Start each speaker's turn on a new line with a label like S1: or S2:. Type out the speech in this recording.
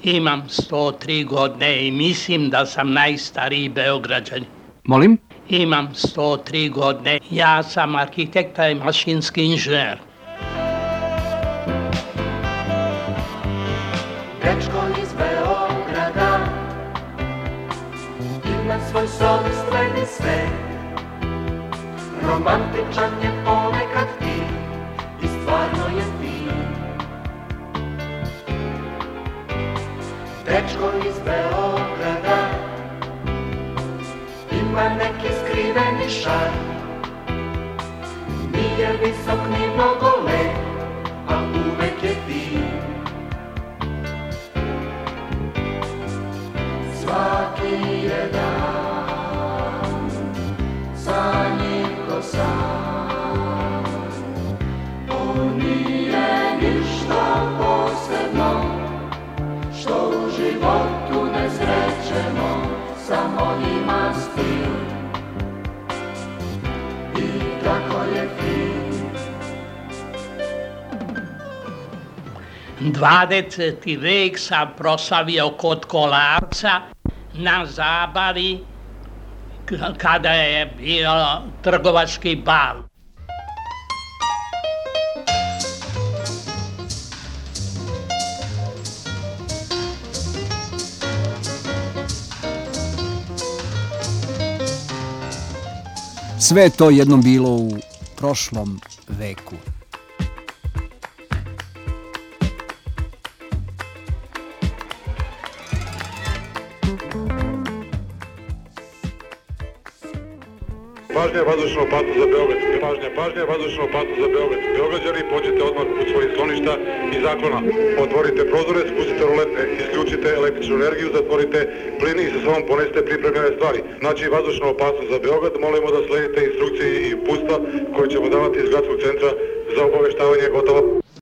S1: Imam 103 godine i mislim da sam najstariji Beograđanin.
S2: Molim?
S1: Imam 103 godine. Ja sam arhitekta i mašinski inženjer.
S3: Dečko iz Beograda ima svoj sopstveni svet. Romantičan je ponekad i stvarno je fin. Dečko iz Beograda ima neki skriveni šar. Nije visok ni mnogo lep, a uvek je fin. Svaki je dan sa njim ko san. On nije ništa posebno što u životu ne srećemo, samo ima stil i tako je fin.
S1: 20. vek sam proslavio kod Kolarca na zabavi kada je bio trgovački bal.
S2: Sve je to jednom bilo u prošlom veku.
S4: Pažnja, vazdušna opasnost za Beograd. Pažnja, vazdušna opasnost za Beograd. Beograđani, pođite odmah u svojih skloništa i zaklona. Otvorite prozore, spustite rulete, isključite električnu energiju, zatvorite plin i sa sobom ponesite pripremljene stvari. Znači, vazdušna opasnost za Beograd, molimo da sledite instrukcije i uputstva koje ćemo davati iz gradskog centra za obaveštavanje. Gotovo.